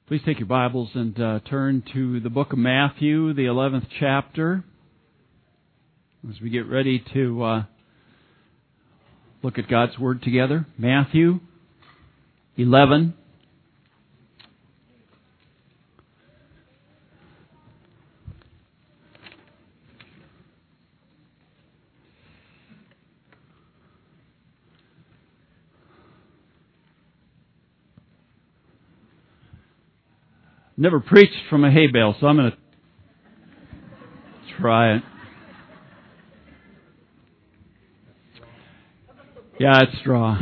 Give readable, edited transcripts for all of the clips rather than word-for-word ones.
Please take your Bibles and turn to the book of Matthew, the 11th chapter, as we get ready to look at God's Word together. Matthew 11. Never preached from a hay bale, so I'm going to try it. Yeah, it's straw.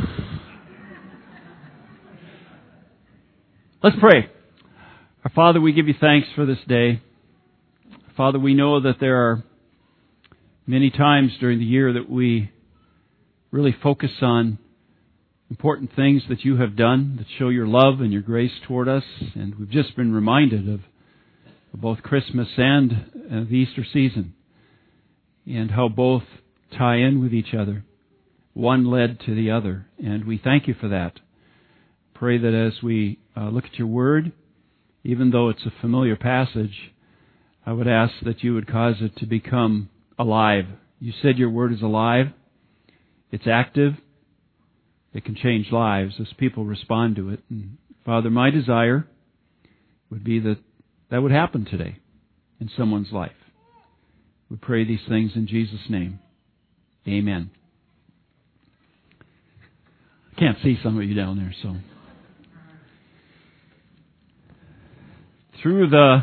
Let's pray. Our Father, we give you thanks for this day. Father, we know that there are many times during the year that we really focus on important things that you have done that show your love and your grace toward us. And we've just been reminded of both Christmas and the Easter season and how both tie in with each other. One led to the other. And we thank you for that. Pray that as we look at your word, even though it's a familiar passage, I would ask that you would cause it to become alive. You said your word is alive. It's active. It can change lives as people respond to it. And Father, my desire would be that that would happen today in someone's life. We pray these things in Jesus' name. Amen. I can't see some of you down there, so. Through the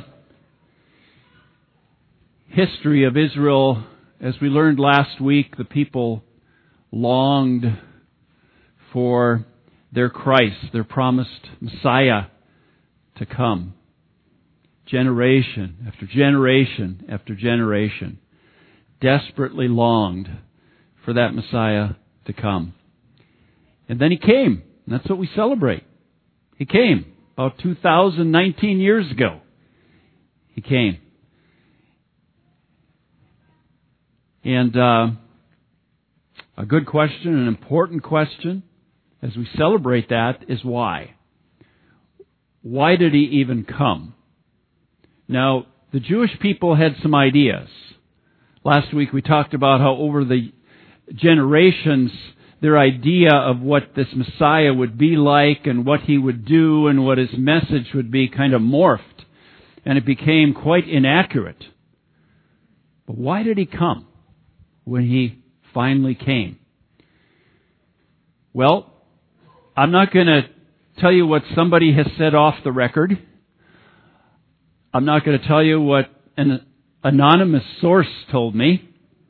history of Israel, as we learned last week, the people longed for their Christ, their promised Messiah, to come. Generation after generation after generation desperately longed for that Messiah to come. And then He came. And that's what we celebrate. He came about 2019 years ago. He came. And a good question, an important question, as we celebrate that, is why? Why did He even come? Now, the Jewish people had some ideas. Last week we talked about how over the generations, their idea of what this Messiah would be like and what He would do and what His message would be kind of morphed. And it became quite inaccurate. But why did He come when He finally came? Well, I'm not going to tell you what somebody has said off the record. I'm not going to tell you what an anonymous source told me.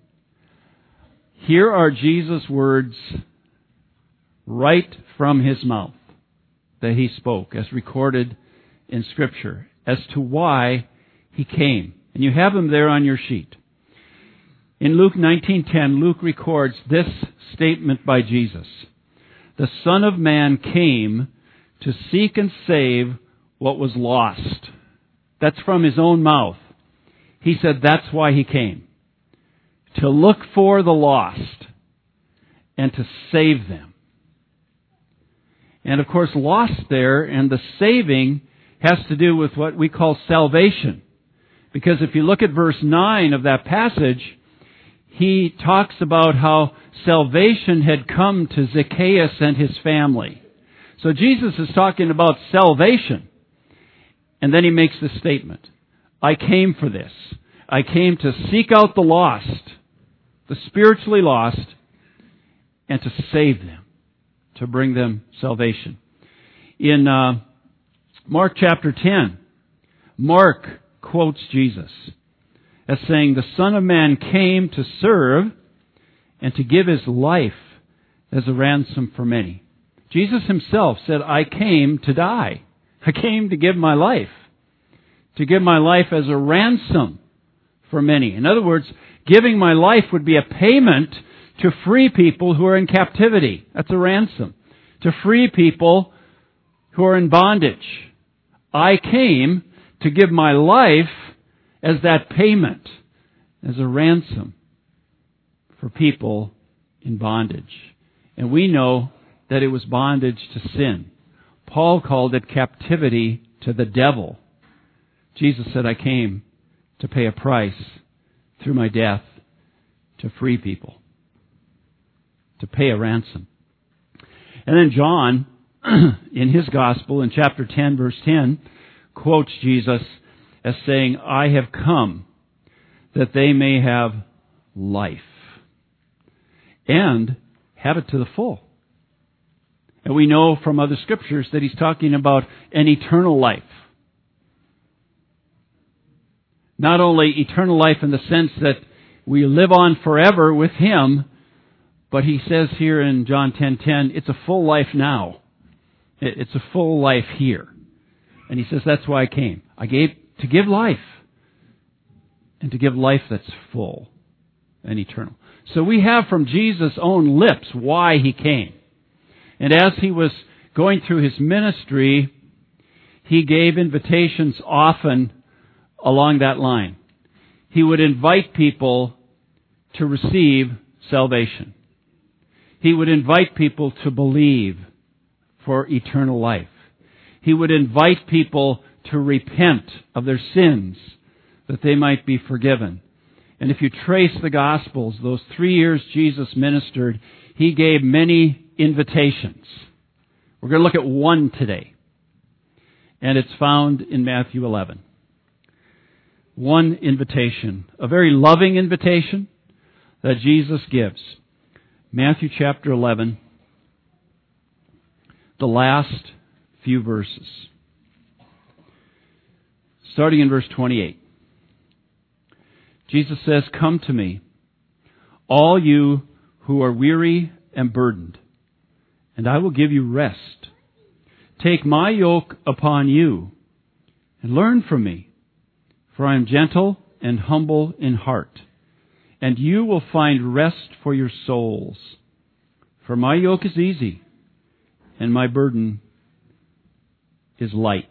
Here are Jesus' words right from His mouth that He spoke, as recorded in Scripture, as to why He came. And you have them there on your sheet. In Luke 19:10, Luke records this statement by Jesus. The Son of Man came to seek and save what was lost. That's from His own mouth. He said that's why He came. To look for the lost and to save them. And of course, lost there and the saving has to do with what we call salvation. Because if you look at verse 9 of that passage, He talks about how salvation had come to Zacchaeus and his family. So Jesus is talking about salvation. And then He makes this statement. I came for this. I came to seek out the lost, the spiritually lost, and to save them, to bring them salvation. In Mark chapter 10, Mark quotes Jesus as saying, the Son of Man came to serve and to give His life as a ransom for many. Jesus Himself said, I came to die. I came to give my life. To give my life as a ransom for many. In other words, giving my life would be a payment to free people who are in captivity. That's a ransom. To free people who are in bondage. I came to give my life as that payment, as a ransom for people in bondage. And we know that it was bondage to sin. Paul called it captivity to the devil. Jesus said, I came to pay a price through my death to free people, to pay a ransom. And then John, in his gospel, in chapter 10, verse 10, quotes Jesus as saying, I have come that they may have life and have it to the full. And we know from other scriptures that he's talking about an eternal life. Not only eternal life in the sense that we live on forever with him, but he says here in John 10:10, it's a full life now. It's a full life here. And he says, that's why I came. I gave to give life. And to give life that's full and eternal. So we have from Jesus' own lips why he came. And as he was going through his ministry, he gave invitations often along that line. He would invite people to receive salvation. He would invite people to believe for eternal life. He would invite people to repent of their sins that they might be forgiven. And if you trace the Gospels, those 3 years Jesus ministered, he gave many invitations. We're going to look at one today. And it's found in Matthew 11. One invitation, a very loving invitation that Jesus gives. Matthew chapter 11, the last few verses. Starting in verse 28. Jesus says, come to me, all you who are weary and burdened, and I will give you rest. Take my yoke upon you and learn from me, for I am gentle and humble in heart, and you will find rest for your souls. For my yoke is easy, and my burden is light.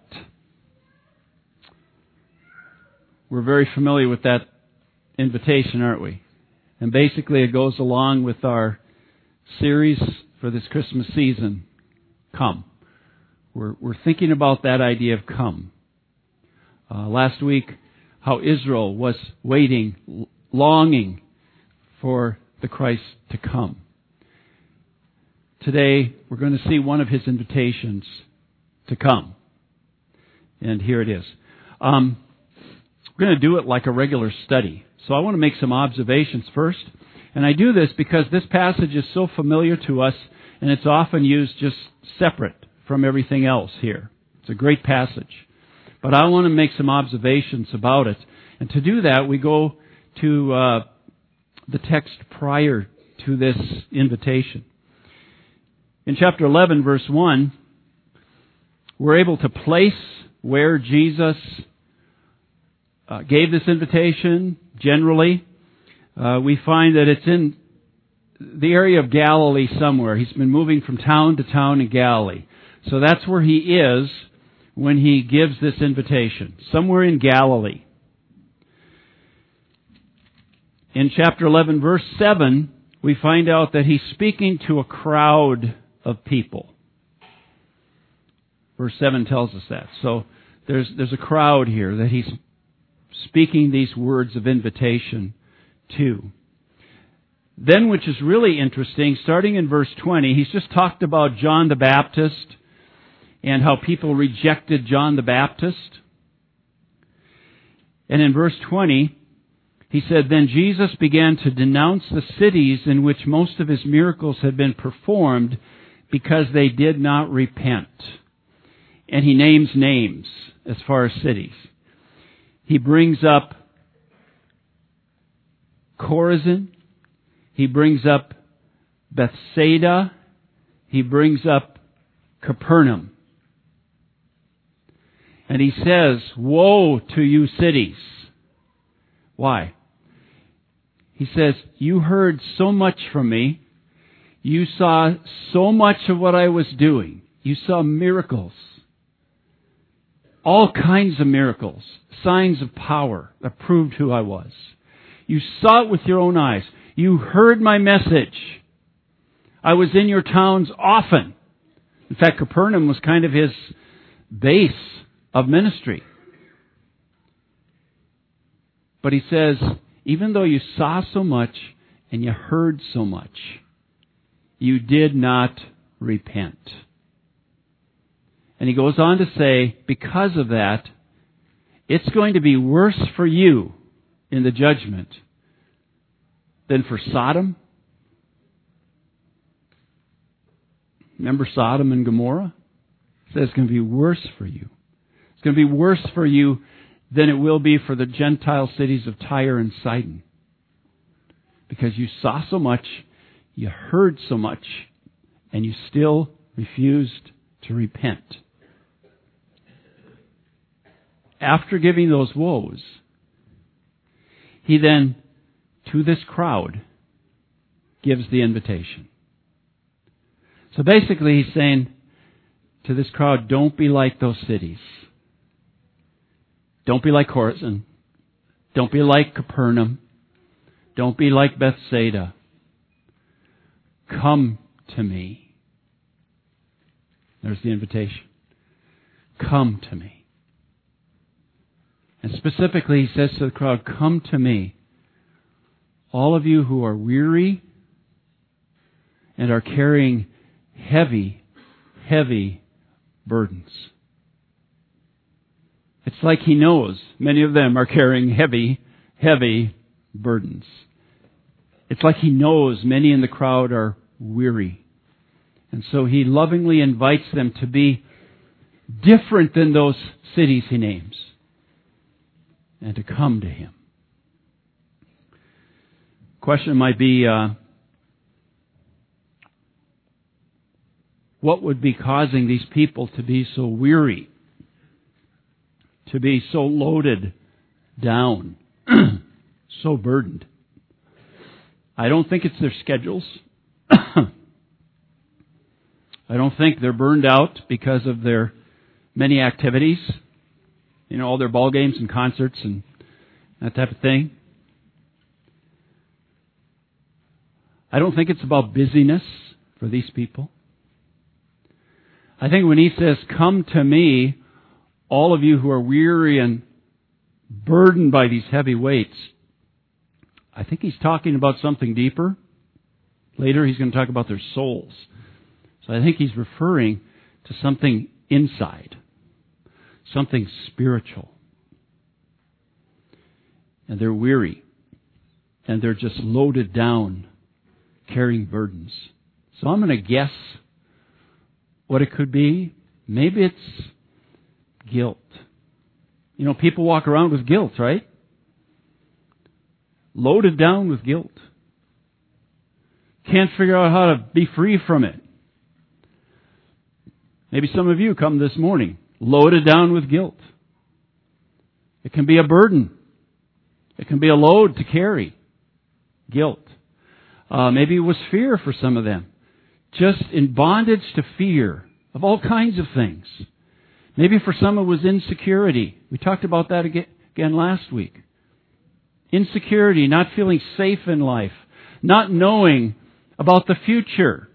We're very familiar with that invitation, aren't we? And basically it goes along with our series for this Christmas season, Come. We're thinking about that idea of come. Last week, how Israel was waiting, longing for the Christ to come. Today, we're going to see one of his invitations to come. And here it is. We're going to do it like a regular study. So I want to make some observations first. And I do this because this passage is so familiar to us, and it's often used just separate from everything else here. It's a great passage. But I want to make some observations about it. And to do that, we go to the text prior to this invitation. In chapter 11, verse 1, we're able to place where Jesus gave this invitation. Generally, we find that it's in the area of Galilee somewhere. He's been moving from town to town in Galilee. So that's where he is when he gives this invitation, somewhere in Galilee. In chapter 11, verse 7, we find out that he's speaking to a crowd of people. Verse 7 tells us that. So there's a crowd here that he's speaking these words of invitation to. Then, which is really interesting, starting in verse 20, he's just talked about John the Baptist and how people rejected John the Baptist. And in verse 20, he said, then Jesus began to denounce the cities in which most of his miracles had been performed because they did not repent. And he names names as far as cities. He brings up Chorazin. He brings up Bethsaida. He brings up Capernaum. And he says, woe to you cities. Why? He says, you heard so much from me. You saw so much of what I was doing. You saw miracles. All kinds of miracles. Signs of power that proved who I was. You saw it with your own eyes. You heard my message. I was in your towns often. In fact, Capernaum was kind of his base of ministry. But he says, even though you saw so much and you heard so much, you did not repent. And he goes on to say, because of that, it's going to be worse for you in the judgment than for Sodom. Remember Sodom and Gomorrah? It says it's going to be worse for you. It's going to be worse for you than it will be for the Gentile cities of Tyre and Sidon. Because you saw so much, you heard so much, and you still refused to repent. After giving those woes, he then, to this crowd, gives the invitation. So basically he's saying to this crowd, don't be like those cities. Don't be like Chorazin. Don't be like Capernaum. Don't be like Bethsaida. Come to me. There's the invitation. Come to me. And specifically, he says to the crowd, come to me, all of you who are weary and are carrying heavy, heavy burdens. It's like he knows many of them are carrying heavy, heavy burdens. It's like he knows many in the crowd are weary. And so he lovingly invites them to be different than those cities he names and to come to him. Question might be, what would be causing these people to be so weary, to be so loaded down, so burdened? I don't think it's their schedules. I don't think they're burned out because of their many activities. You know, all their ball games and concerts and that type of thing. I don't think it's about busyness for these people. I think when he says, come to me, all of you who are weary and burdened by these heavy weights, I think he's talking about something deeper. Later he's going to talk about their souls. So I think he's referring to something inside, something spiritual. And they're weary, and they're just loaded down, carrying burdens. So I'm going to guess what it could be. Maybe it's guilt. You know, people walk around with guilt, right? Loaded down with guilt. Can't figure out how to be free from it. Maybe some of you come this morning loaded down with guilt. It can be a burden. It can be a load to carry. Guilt. Maybe it was fear for some of them. Just in bondage to fear of all kinds of things. Maybe for some it was insecurity. We talked about that again last week. Insecurity, not feeling safe in life, not knowing about the future.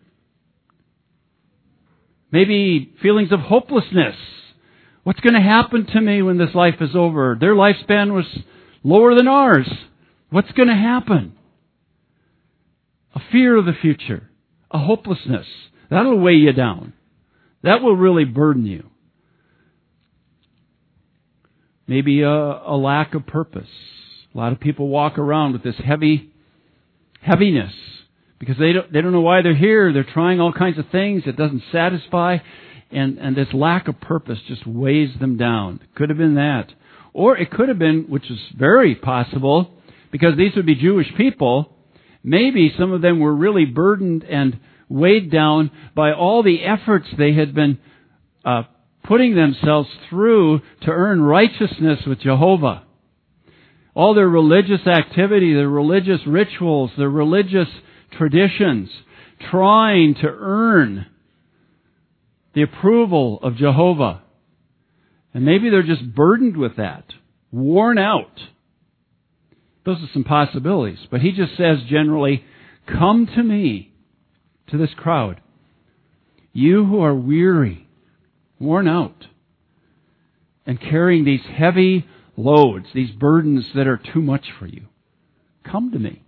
Maybe feelings of hopelessness. What's going to happen to me when this life is over? Their lifespan was lower than ours. What's going to happen? A fear of the future. A hopelessness. That'll weigh you down. That will really burden you. Maybe a lack of purpose. A lot of people walk around with this heaviness because they don't know why they're here. They're trying all kinds of things. It doesn't satisfy. And this lack of purpose just weighs them down. It could have been that. Or it could have been, which is very possible, because these would be Jewish people, maybe some of them were really burdened and weighed down by all the efforts they had been putting themselves through to earn righteousness with Jehovah. All their religious activity, their religious rituals, their religious traditions, trying to earn the approval of Jehovah. And maybe they're just burdened with that, worn out. Those are some possibilities. But he just says generally, come to me, to this crowd. You who are weary, worn out, and carrying these heavy loads, these burdens that are too much for you. Come to me.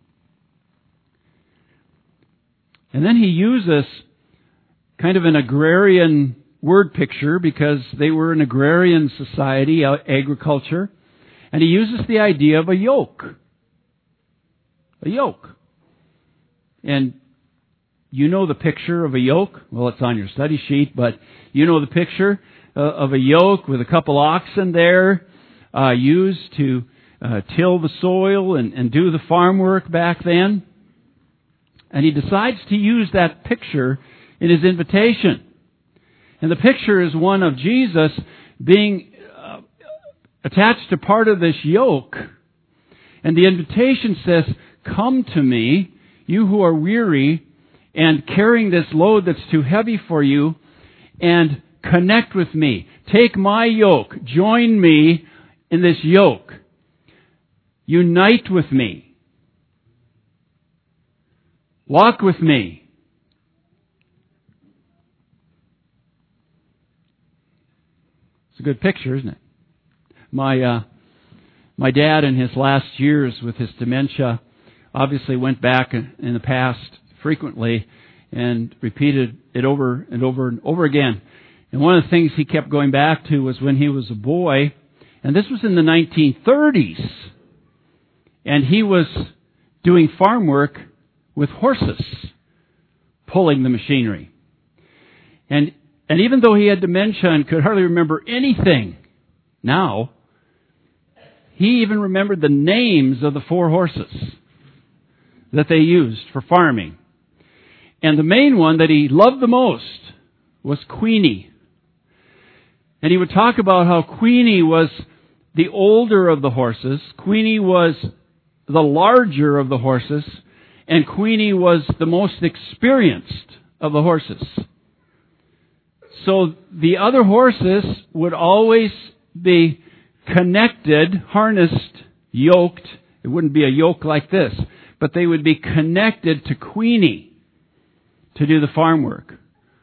And then he uses kind of an agrarian word picture because they were an agrarian society, agriculture. And he uses the idea of a yoke. A yoke. And you know the picture of a yoke. Well, it's on your study sheet, but you know the picture of a yoke with a couple oxen there used to till the soil and do the farm work back then. And he decides to use that picture in his invitation. And the picture is one of Jesus being attached to part of this yoke. And the invitation says, come to me, you who are weary and carrying this load that's too heavy for you, and connect with me. Take my yoke. Join me in this yoke. Unite with me. Walk with me. It's a good picture, isn't it? My dad in his last years with his dementia obviously went back in the past frequently and repeated it over and over and over again. And one of the things he kept going back to was when he was a boy, and this was in the 1930s, and he was doing farm work with horses, pulling the machinery. And even though he had dementia and could hardly remember anything now, he even remembered the names of the 4 horses that they used for farming. And the main one that he loved the most was Queenie. And he would talk about how Queenie was the older of the horses, Queenie was the larger of the horses, and Queenie was the most experienced of the horses. So the other horses would always be connected, harnessed, yoked. It wouldn't be a yoke like this, but they would be connected to Queenie to do the farm work.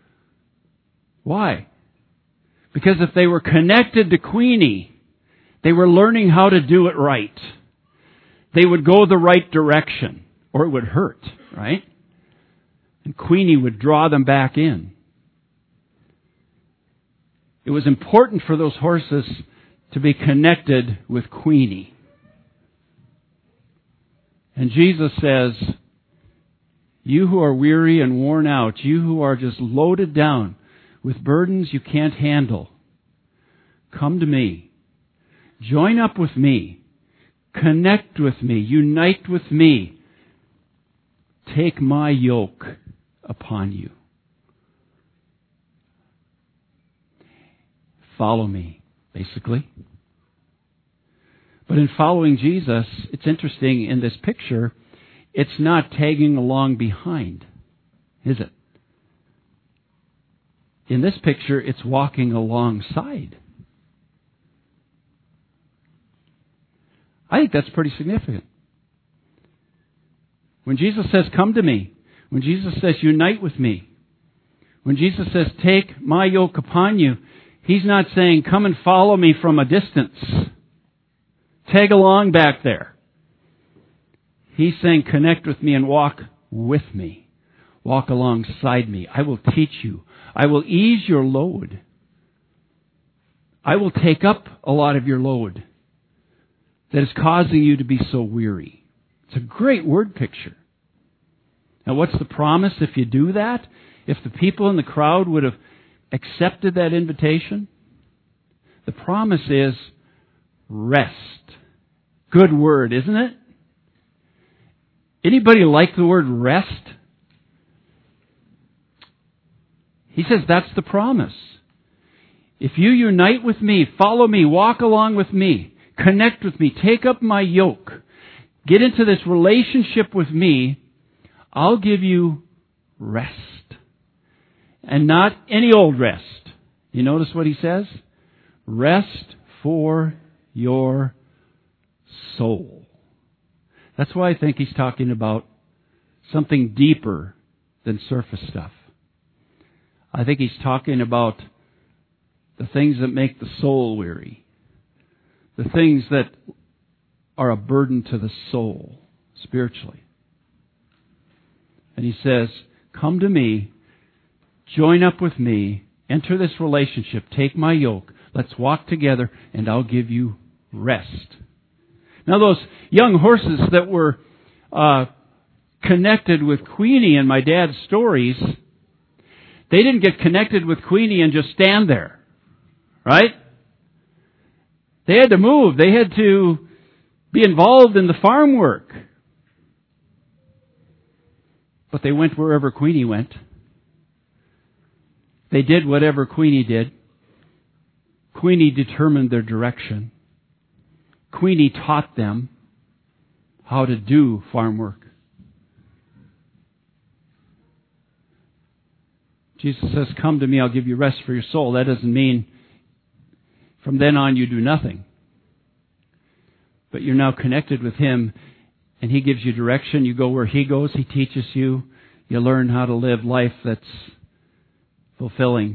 Why? Because if they were connected to Queenie, they were learning how to do it right. They would go the right direction, or it would hurt, right? And Queenie would draw them back in. It was important for those horses to be connected with Queenie. And Jesus says, you who are weary and worn out, you who are just loaded down with burdens you can't handle, come to me. Join up with me. Connect with me. Unite with me. Take my yoke upon you. Follow me, basically. But in following Jesus, it's interesting in this picture, it's not tagging along behind, is it? In this picture, it's walking alongside. I think that's pretty significant. When Jesus says, come to me, when Jesus says, unite with me, when Jesus says, take my yoke upon you, He's not saying, come and follow me from a distance. Tag along back there. He's saying, connect with me and walk with me. Walk alongside me. I will teach you. I will ease your load. I will take up a lot of your load that is causing you to be so weary. It's a great word picture. Now, what's the promise if you do that? If the people in the crowd would have accepted that invitation? The promise is rest. Good word, isn't it? Anybody like the word rest? He says that's the promise. If you unite with me, follow me, walk along with me, connect with me, take up my yoke, get into this relationship with me, I'll give you rest. And not any old rest. You notice what he says? Rest for your soul. That's why I think he's talking about something deeper than surface stuff. I think he's talking about the things that make the soul weary. the things that are a burden to the soul spiritually. And He says, come to me, join up with me, enter this relationship, take my yoke, let's walk together, and I'll give you rest. Now those young horses that were connected with Queenie in my dad's stories, they didn't get connected with Queenie and just stand there, right? They had to move. They had to be involved in the farm work. But they went wherever Queenie went. They did whatever Queenie did. Queenie determined their direction. Queenie taught them how to do farm work. Jesus says, come to me, I'll give you rest for your soul. That doesn't mean from then on you do nothing. But you're now connected with Him, and He gives you direction. You go where He goes. He teaches you. You learn how to live life that's fulfilling.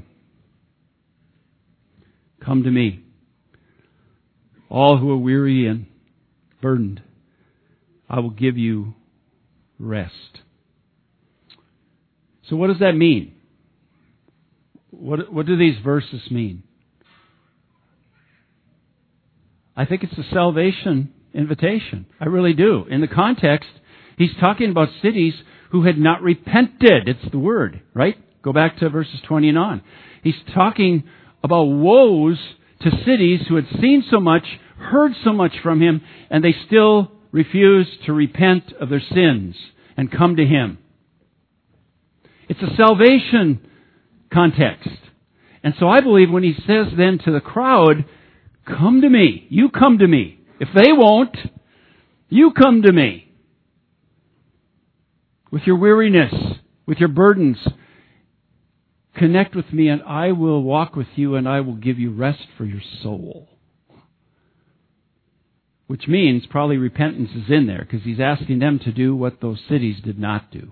Come to me, all who are weary and burdened. I will give you rest. So what does that mean? What do these verses mean? I think it's a salvation invitation. I really do. In the context, He's talking about cities who had not repented. It's the word, right? Go back to verses 20 and on. He's talking about woes to cities who had seen so much, heard so much from Him, and they still refused to repent of their sins and come to Him. It's a salvation context. And so I believe when He says then to the crowd, come to me, you come to me. If they won't, you come to me. With your weariness, with your burdens, connect with me and I will walk with you and I will give you rest for your soul. Which means probably repentance is in there because He's asking them to do what those cities did not do.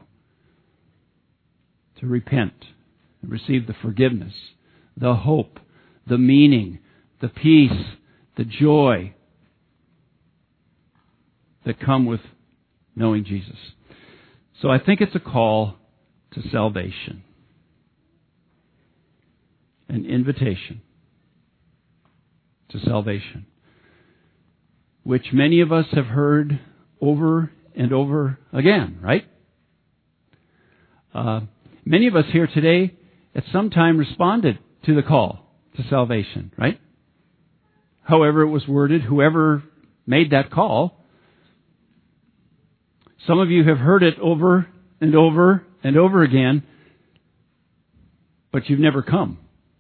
To repent and receive the forgiveness, the hope, the meaning, the peace, the joy that come with knowing Jesus. So I think it's a call to salvation. An invitation to salvation, which many of us have heard over and over again, right? Many of us here today at some time responded to the call to salvation, right? However it was worded, whoever made that call. Some of you have heard it over and over and over again, but you've never come.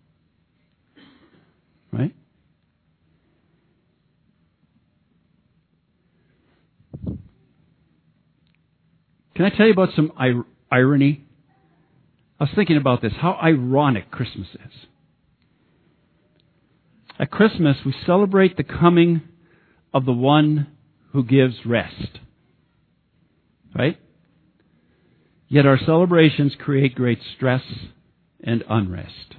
Right? Can I tell you about some irony? I was thinking about this, how ironic Christmas is. At Christmas, we celebrate the coming of the one who gives rest. Right? Yet our celebrations create great stress and unrest.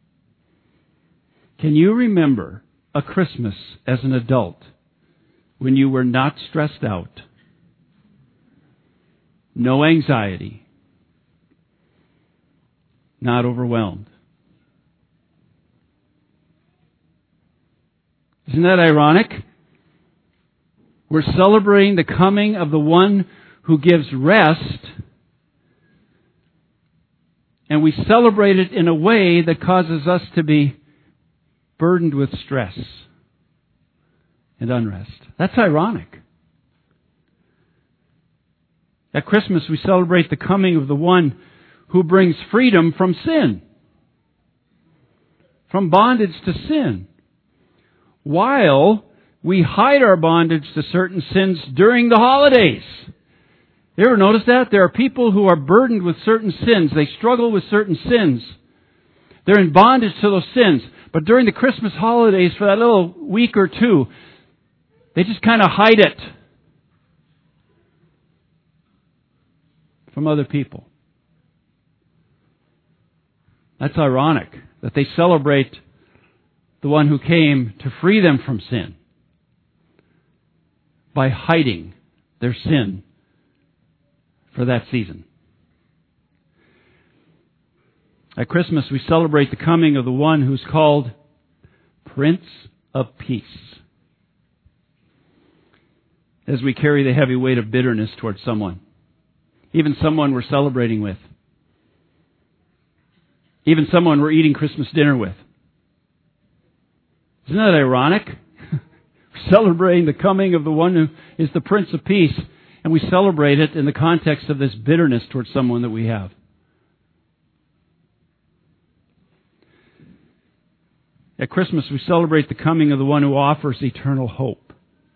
Can you remember a Christmas as an adult when you were not stressed out, no anxiety, not overwhelmed? Isn't that ironic? We're celebrating the coming of the one who gives rest, and we celebrate it in a way that causes us to be burdened with stress and unrest. That's ironic. At Christmas, we celebrate the coming of the one who brings freedom from sin, from bondage to sin, while we hide our bondage to certain sins during the holidays. You ever notice that? There are people who are burdened with certain sins. They struggle with certain sins. They're in bondage to those sins. But during the Christmas holidays, for that little week or two, they just kind of hide it from other people. That's ironic that they celebrate the one who came to free them from sin by hiding their sin for that season. At Christmas, we celebrate the coming of the one who's called Prince of Peace. As we carry the heavy weight of bitterness towards someone, even someone we're celebrating with, even someone we're eating Christmas dinner with. Isn't that ironic? We're celebrating the coming of the one who is the Prince of Peace, and we celebrate it in the context of this bitterness towards someone that we have. At Christmas, we celebrate the coming of the one who offers eternal hope,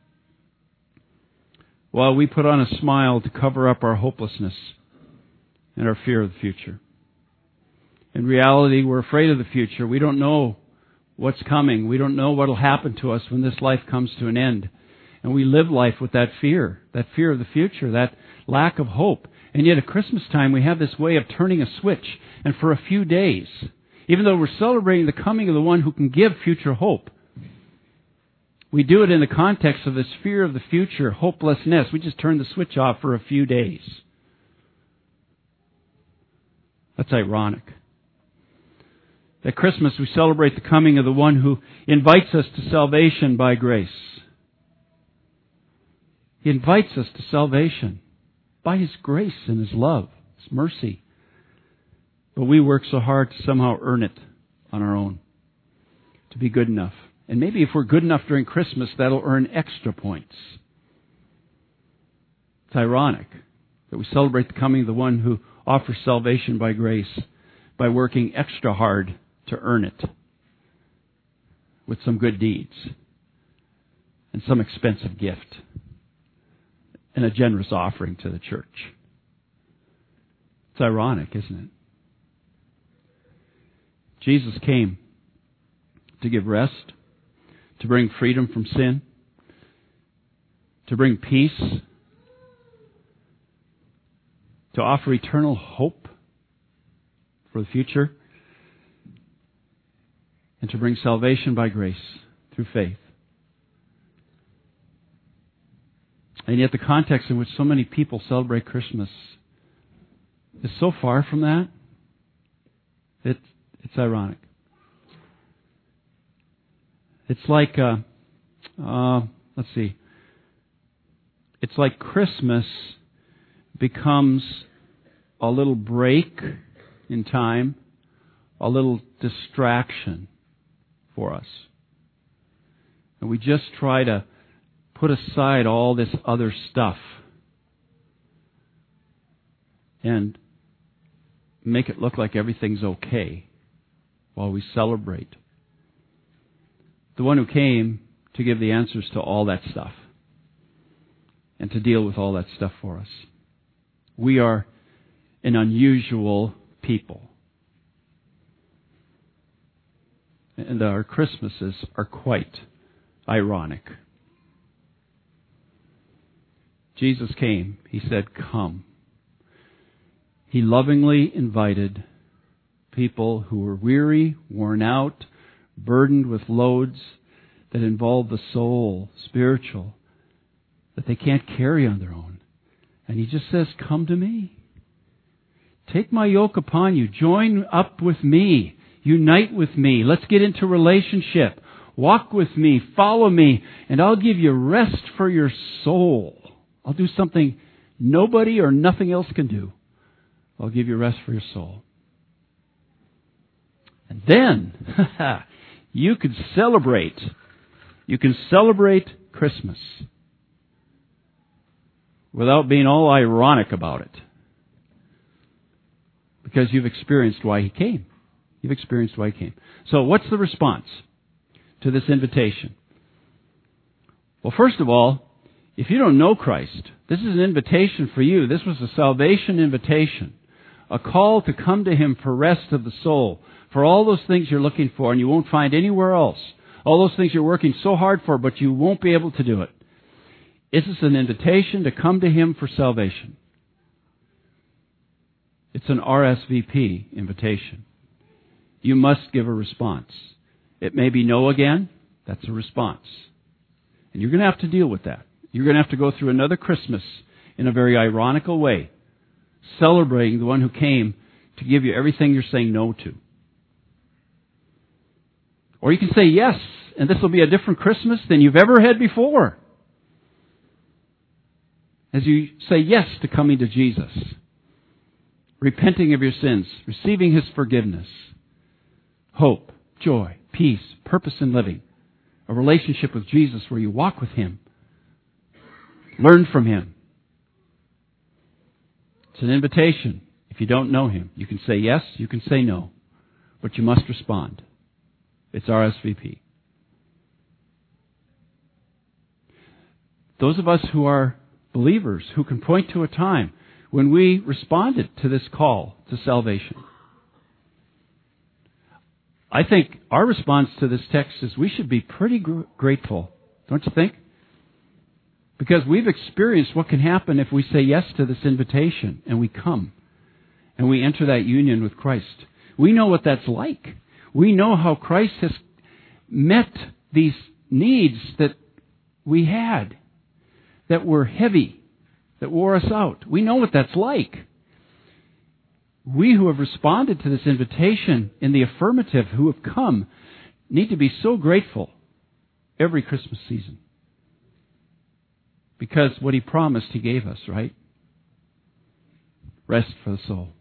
while we put on a smile to cover up our hopelessness and our fear of the future. In reality, we're afraid of the future. We don't know what's coming. We don't know what will happen to us when this life comes to an end. And we live life with that fear of the future, that lack of hope. And yet at Christmas time, we have this way of turning a switch. And for a few days, even though we're celebrating the coming of the one who can give future hope, we do it in the context of this fear of the future, hopelessness. We just turn the switch off for a few days. That's ironic. At Christmas, we celebrate the coming of the one who invites us to salvation by grace. He invites us to salvation by His grace and His love, His mercy. But we work so hard to somehow earn it on our own, to be good enough. And maybe if we're good enough during Christmas, that'll earn extra points. It's ironic that we celebrate the coming of the one who offers salvation by grace by working extra hard to earn it with some good deeds and some expensive gift and a generous offering to the church. It's ironic, isn't it? Jesus came to give rest, to bring freedom from sin, to bring peace, to offer eternal hope for the future, and to bring salvation by grace through faith. And yet the context in which so many people celebrate Christmas is so far from that. It's ironic. It's like, it's like Christmas becomes a little break in time, a little distraction for us. And we just try to put aside all this other stuff and make it look like everything's okay while we celebrate the one who came to give the answers to all that stuff and to deal with all that stuff for us. We are an unusual people. And our Christmases are quite ironic. Jesus came. He said, "Come." He lovingly invited people who were weary, worn out, burdened with loads that involve the soul, spiritual, that they can't carry on their own. And He just says, "Come to me. Take my yoke upon you. Join up with me. Unite with me. Let's get into relationship. Walk with me. Follow me. And I'll give you rest for your soul. I'll do something nobody or nothing else can do. I'll give you rest for your soul." And then you can celebrate. You can celebrate Christmas without being all ironic about it. Because you've experienced why He came. You've experienced why He came. So what's the response to this invitation? Well, first of all, if you don't know Christ, this is an invitation for you. This was a salvation invitation. A call to come to Him for rest of the soul. For all those things you're looking for and you won't find anywhere else. All those things you're working so hard for, but you won't be able to do it. This is an invitation to come to Him for salvation. It's an RSVP invitation. You must give a response. It may be no again. That's a response. And you're going to have to deal with that. You're going to have to go through another Christmas in a very ironical way, celebrating the one who came to give you everything you're saying no to. Or you can say yes, and this will be a different Christmas than you've ever had before. As you say yes to coming to Jesus, repenting of your sins, receiving His forgiveness, hope, joy, peace, purpose in living, a relationship with Jesus where you walk with Him, learn from Him. It's an invitation. If you don't know Him, you can say yes, you can say no, but you must respond. It's RSVP. Those of us who are believers, who can point to a time when we responded to this call to salvation. I think our response to this text is we should be pretty grateful, don't you think? Because we've experienced what can happen if we say yes to this invitation and we come and we enter that union with Christ. We know what that's like. We know how Christ has met these needs that we had, that were heavy, that wore us out. We know what that's like. We who have responded to this invitation in the affirmative, who have come, need to be so grateful every Christmas season. Because what He promised, He gave us, right? Rest for the soul.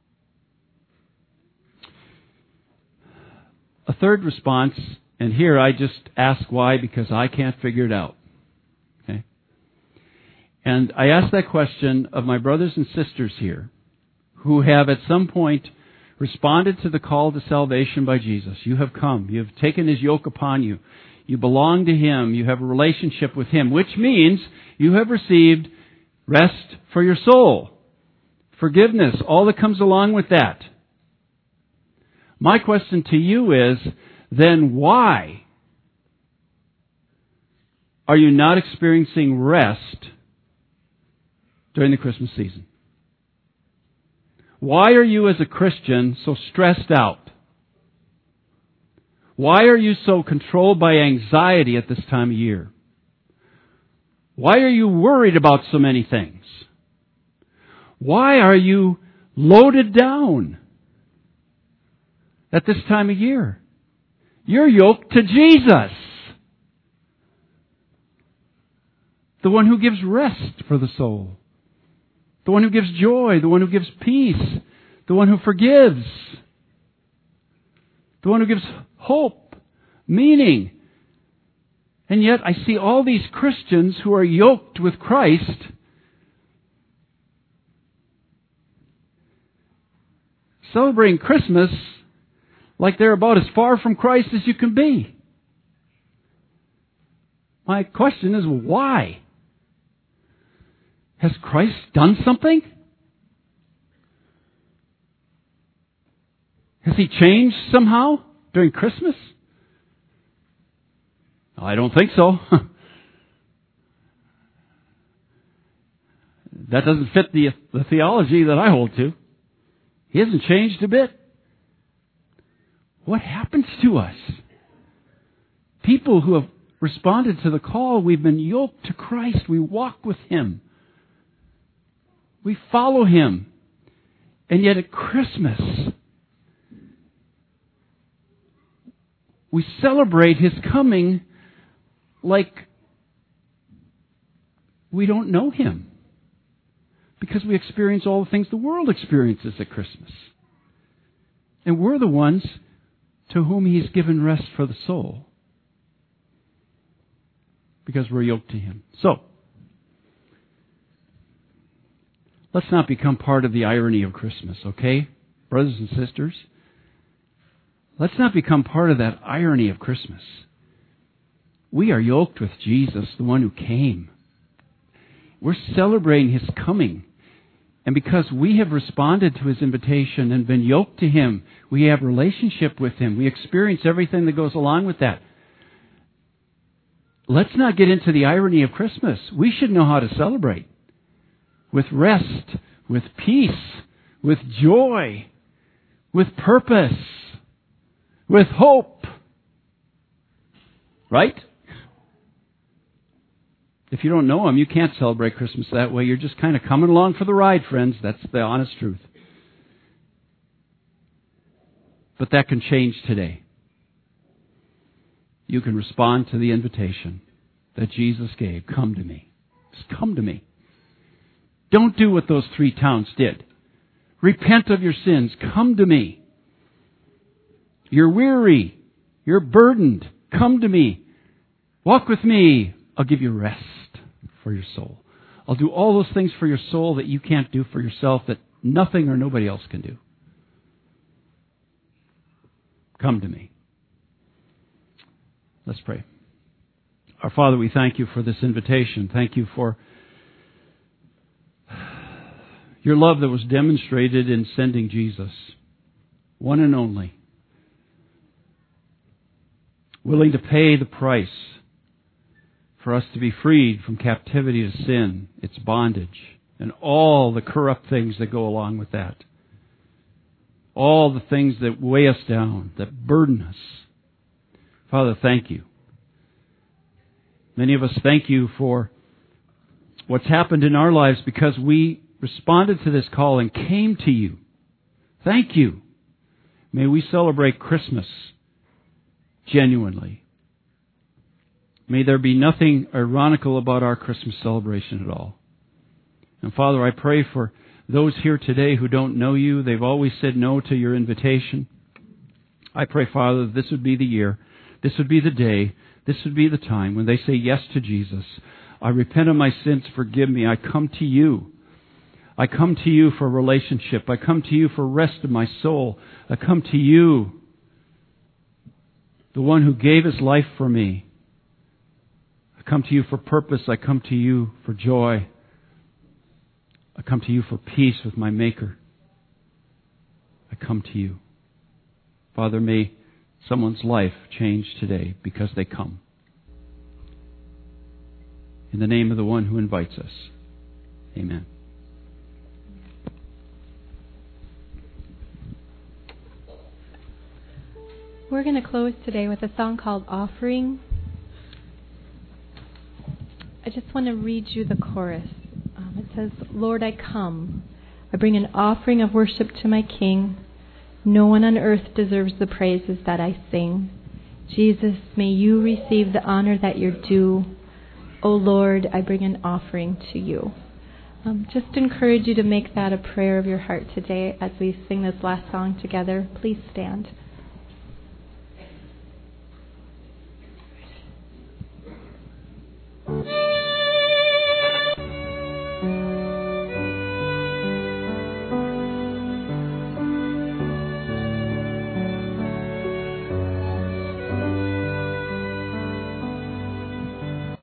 A third response, and here I just ask why because I can't figure it out. Okay? And I ask that question of my brothers and sisters here who have at some point responded to the call to salvation by Jesus. You have come. You have taken His yoke upon you. You belong to Him. You have a relationship with Him, which means you have received rest for your soul, forgiveness, all that comes along with that. My question to you is, then why are you not experiencing rest during the Christmas season? Why are you as a Christian so stressed out? Why are you so controlled by anxiety at this time of year? Why are you worried about so many things? Why are you loaded down at this time of year? You're yoked to Jesus, the one who gives rest for the soul, the one who gives joy, the one who gives peace, the one who forgives, the one who gives hope, meaning. And yet I see all these Christians who are yoked with Christ celebrating Christmas like they're about as far from Christ as you can be. My question is, why? Has Christ done something? Has He changed somehow during Christmas? I don't think so. That doesn't fit the theology that I hold to. He hasn't changed a bit. What happens to us? People who have responded to the call, we've been yoked to Christ. We walk with Him. We follow Him. And yet at Christmas, we celebrate His coming like we don't know Him. Because we experience all the things the world experiences at Christmas. And we're the ones to whom He's given rest for the soul. Because we're yoked to Him. So, let's not become part of the irony of Christmas, okay? Brothers and sisters, let's not become part of that irony of Christmas. We are yoked with Jesus, the one who came. We're celebrating His coming. And because we have responded to His invitation and been yoked to Him, we have relationship with Him. We experience everything that goes along with that. Let's not get into the irony of Christmas. We should know how to celebrate. With rest, with peace, with joy, with purpose, with hope. Right? If you don't know Him, you can't celebrate Christmas that way. You're just kind of coming along for the ride, friends. That's the honest truth. But that can change today. You can respond to the invitation that Jesus gave. Come to me. Just come to me. Don't do what those 3 towns did. Repent of your sins. Come to me. You're weary. You're burdened. Come to me. Walk with me. I'll give you rest for your soul. I'll do all those things for your soul that you can't do for yourself, that nothing or nobody else can do. Come to me. Let's pray. Our Father, we thank you for this invitation. Thank you for your love that was demonstrated in sending Jesus, one and only, willing to pay the price for us to be freed from captivity to sin, its bondage, and all the corrupt things that go along with that. All the things that weigh us down, that burden us. Father, thank you. Many of us thank you for what's happened in our lives because we responded to this call and came to you. Thank you. May we celebrate Christmas genuinely. May there be nothing ironical about our Christmas celebration at all. And Father, I pray for those here today who don't know you. They've always said no to your invitation. I pray, Father, that this would be the year, this would be the day, this would be the time when they say yes to Jesus. I repent of my sins, forgive me. I come to you. I come to you for relationship. I come to you for rest of my soul. I come to you, the one who gave His life for me. I come to you for purpose. I come to you for joy. I come to you for peace with my Maker. I come to you. Father, may someone's life change today because they come. In the name of the one who invites us. Amen. We're going to close today with a song called Offering. I just want to read you the chorus. It says, Lord, I come. I bring an offering of worship to my King. No one on earth deserves the praises that I sing. Jesus, may you receive the honor that you're due. O Lord, I bring an offering to you. Just encourage you to make that a prayer of your heart today as we sing this last song together. Please stand.